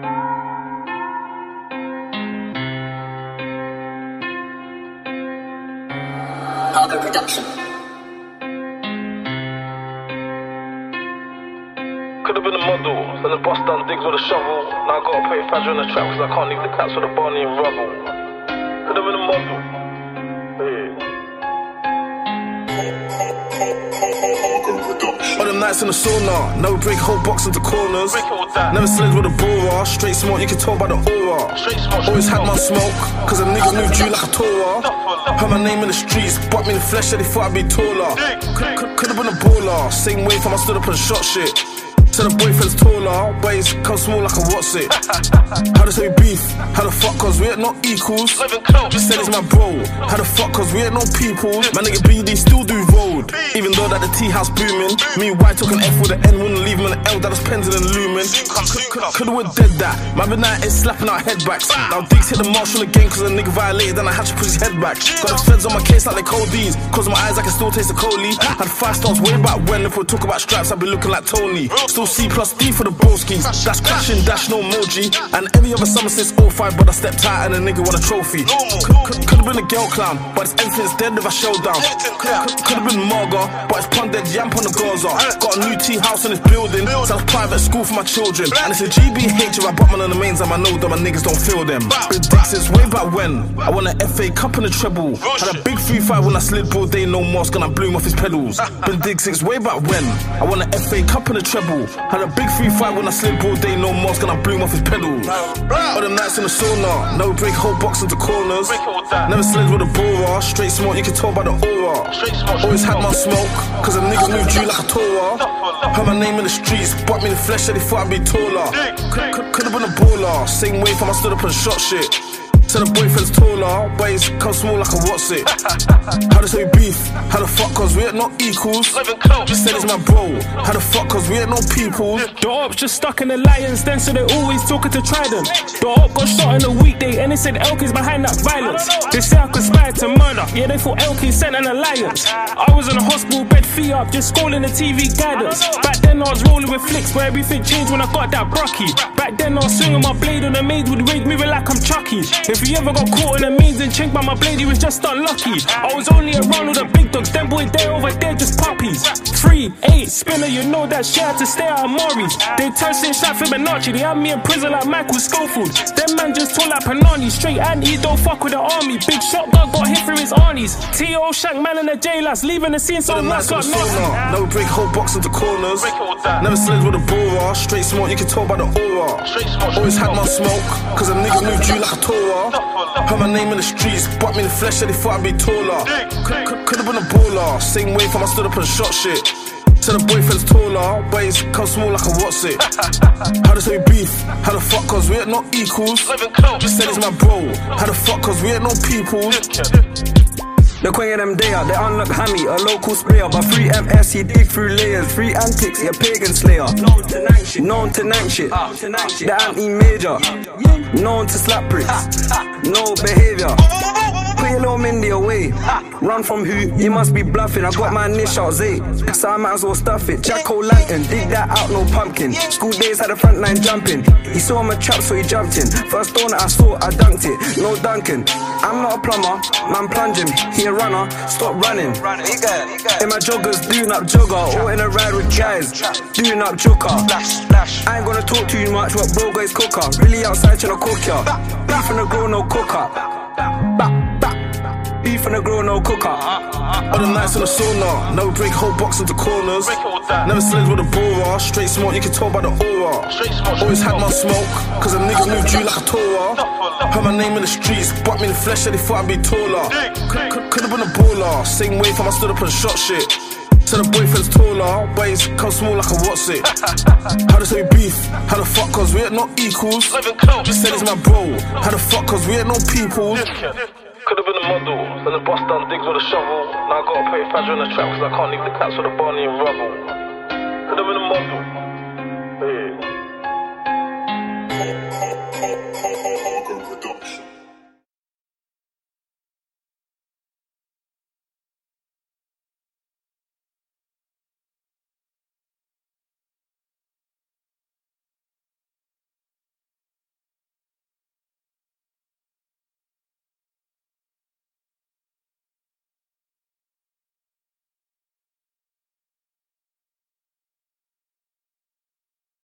Argo Production. Could've been a model, then I bust down digs with a shovel. Now I gotta pay Fadger in the trap cause I can't leave the cats with a Barney and rubble. Could've been a model. All them nights in the sauna, never break whole box into corners. Never slid with a bora, straight smart, you can tell by the aura. Always had my smoke, cause a nigga moved you like a Torah. Heard my name in the streets, butt me in the flesh, yeah, they thought I'd be taller. Could've been a baller, same way from I stood up and shot shit. Said the boyfriend's taller, but he's come small like a what's it. How to say beef? How the fuck cause we ain't no equals? Said he's my bro. How the fuck cause we ain't no people? My nigga BD still do road. Even though that the tea house booming. Me and Y took an F with an N, wouldn't leave him an L that was pending and looming. Could've went dead that. My midnight is slapping our head backs. Now Diggs hit the marshal again cause a nigga violated, then I had to put his head back. Got the feds on my case like they cold D's. Cause my eyes I can still taste the Coley. Had 5 stars way back when. If we talk about straps I'd be looking like Tony. Still C plus D for the broskies. That's crashing, dash no emoji. And every other summer since 05, but I stepped out and a nigga won a trophy. Could've been a girl clown, but it's everything's dead if I showdown. Could've been Marga, but it's pun dead yamp on the Gaza. Got a new tea house in this building, so it's private school for my children. And it's a GBH if I butt man on the mains, and I know that my niggas don't feel them. Big dicks since way back when. I won an FA Cup and a treble. Had a big 3-5 when I slid broad day, no mask, and I blew him off his pedals. Been Diggs since way back when. I won an FA Cup and a treble. Had a big 3-5 when I slid broad day, no mask, and I blew him off his pedals. All them nights in the sauna, never break whole box into corners. Never slid with a bora, straight smart, you can tell by the aura. Always had my smoke, cause a nigga moved you like a Torah. Heard my name in the streets, butt me in the flesh, yeah, they thought I'd be taller. Could've been a baller, same way from I stood up and shot shit. Said the boyfriend's taller, but he's come small like a what's it. How to say beef? How the fuck cause we ain't no equals? Said he's my bro. How the fuck cause we ain't no people? The ops just stuck in the Lions den, so they always talking to Trident. The op got shot in a weekday and they said Elk is behind that violence. They say I conspired to murder, yeah they thought Elk sent an alliance. I was in a hospital bed, feet up, just scrolling the TV guidance. Back then I was rolling with flicks where everything changed when I got that Brocky. Back then I was swinging my blade on the maid with rage, moving like I'm Chucky. If you ever got caught in a maze and chinked by my blade, he was just unlucky. I was only around with the big dogs, them boy there over there just puppies. 3, 8, spinner, you know that shit had to stay out of Maury's. They turned in shot Fibonacci, they had me in prison like Michael Schofield. Them man just told like Panani, straight anti, don't fuck with the army. Big shotgun got hit through his arnies. T.O. shank man in the jailhouse, leaving the scene so nuts got nothing. Never break whole box into corners. Never slid with a bora, straight smart, you can tell by the aura. Always had my smoke, cause a nigga moved you like a Torah. Heard my name in the streets, butt me in the flesh, yeah, they thought I'd be taller. Could've been a baller, same way from I stood up and shot shit. Said the boyfriend's taller, but he's come small like a what's it. How to say beef? How the fuck cause we ain't no equals? Said he's my bro. How the fuck cause we ain't no people? The queen of them day out, they unlock Hammy, a local sprayer. But 3MS, he dig through layers. 3 antics, he a pagan slayer. Known to nank shit. The anti-major. Known to slap pricks. No behavior. Put your little Mindy away. Run from who? You must be bluffing. I got my niche out, Zay. So I might as well stuff it. Jack-o'-lantern, dig that out, no pumpkin. School days had the front line jumping. He saw him a trap, so he jumped in. First stone I saw, I dunked it. No dunking. I'm not a plumber, man plunging. He a runner, stop running. In my joggers, doing up jogger. Or in a ride with guys, doing up joker. I ain't gonna talk too much, what bro guys cooker. Really outside trying to cook ya. Beef in the grill, no cooker. Beef in the grill, no cooker. All the nights in the sauna, never break whole box into corners. Never slid with a bora, straight smart, you can tell by the aura. Always had my smoke, cause a nigga moved you like a Torah. Heard my name in the streets, butt me in the flesh, yeah, they thought I'd be taller. Could've been a baller, same way from I stood up and shot shit. Said the boyfriend's taller, but he's come small like a what's it. How to say beef? How the fuck cause we ain't no equals? Said he's my bro. How the fuck cause we ain't no people? Could've been a model, then I bust down digs with a shovel. Now I gotta pay Fadger in the trap cause I can't leave the cats with a Barney and rubble. Could've been a model. Argo Production.